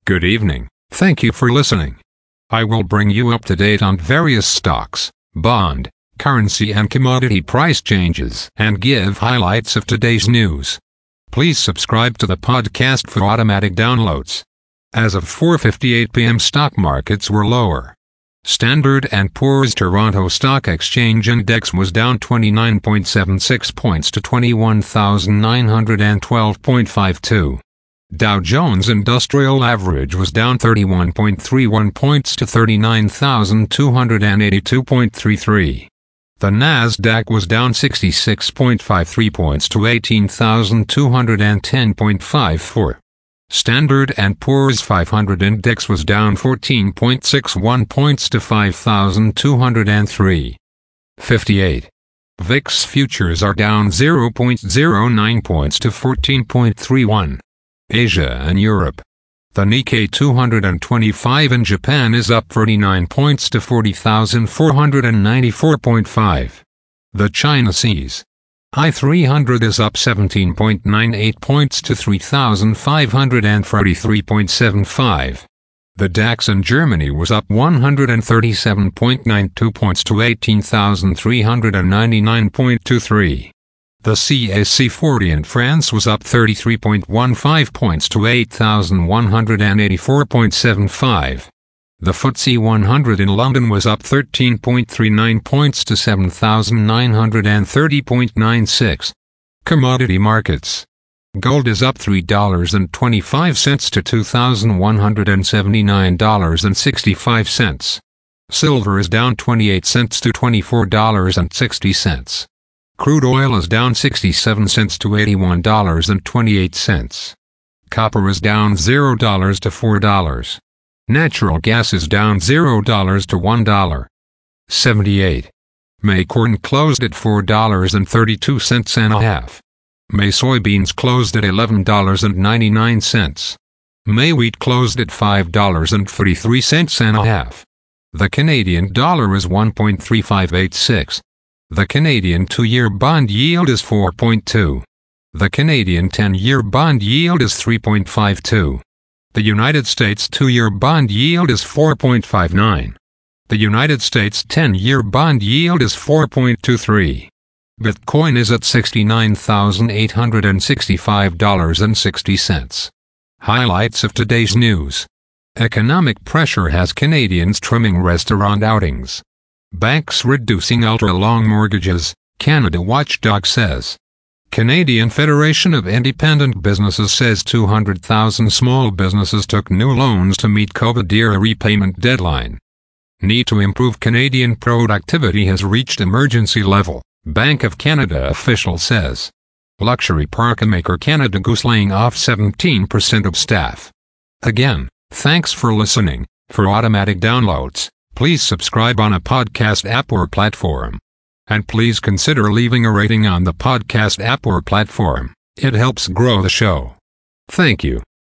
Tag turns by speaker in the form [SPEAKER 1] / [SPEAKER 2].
[SPEAKER 1] Good evening. Thank you for listening. I will bring you up to date on various stocks, bond, currency and commodity price changes and give highlights of today's news. Please subscribe to the podcast for automatic downloads. As of 4:58 p.m. stock markets were lower. Standard & Poor's Toronto Stock Exchange Index was down 29.76 points to 21,912.52. Dow Jones Industrial Average was down 31.31 points to 39,282.33. The Nasdaq was down 66.53 points to 18,210.54. Standard & Poor's 500 Index was down 14.61 points to 5,203.58. VIX futures are down 0.09 points to 14.31. Asia and Europe. The Nikkei 225 in Japan is up 39 points to 40,494.5. The China CSI 300 is up 17.98 points to 3,543.75. The DAX in Germany was up 137.92 points to 18,399.23. The CAC 40 in France was up 33.15 points to 8,184.75. The FTSE 100 in London was up 13.39 points to 7,930.96. Commodity markets. Gold is up $3.25 to $2,179.65. Silver is down 28 cents to $24.60. Crude oil is down 67 cents to $81.28. Copper is down $0 to $4. Natural gas is down $0 to $1.78. May corn closed at $4.32 and a half. May soybeans closed at $11.99. May wheat closed at $5.33 and a half. The Canadian dollar is 1.3586. The Canadian 2-year bond yield is 4.2. The Canadian 10-year bond yield is 3.52. The United States 2-year bond yield is 4.59. The United States 10-year bond yield is 4.23. Bitcoin is at $69,865.60. Highlights of today's news. Economic pressure has Canadians trimming restaurant outings. Banks reducing ultra-long mortgages, Canada Watchdog says. Canadian Federation of Independent Businesses says 200,000 small businesses took new loans to meet COVID-era repayment deadline. Need to improve Canadian productivity has reached emergency level, Bank of Canada official says. Luxury parka maker Canada Goose laying off 17% of staff. Again, thanks for listening. For automatic downloads, please subscribe on a podcast app or platform. And please consider leaving a rating on the podcast app or platform. It helps grow the show. Thank you.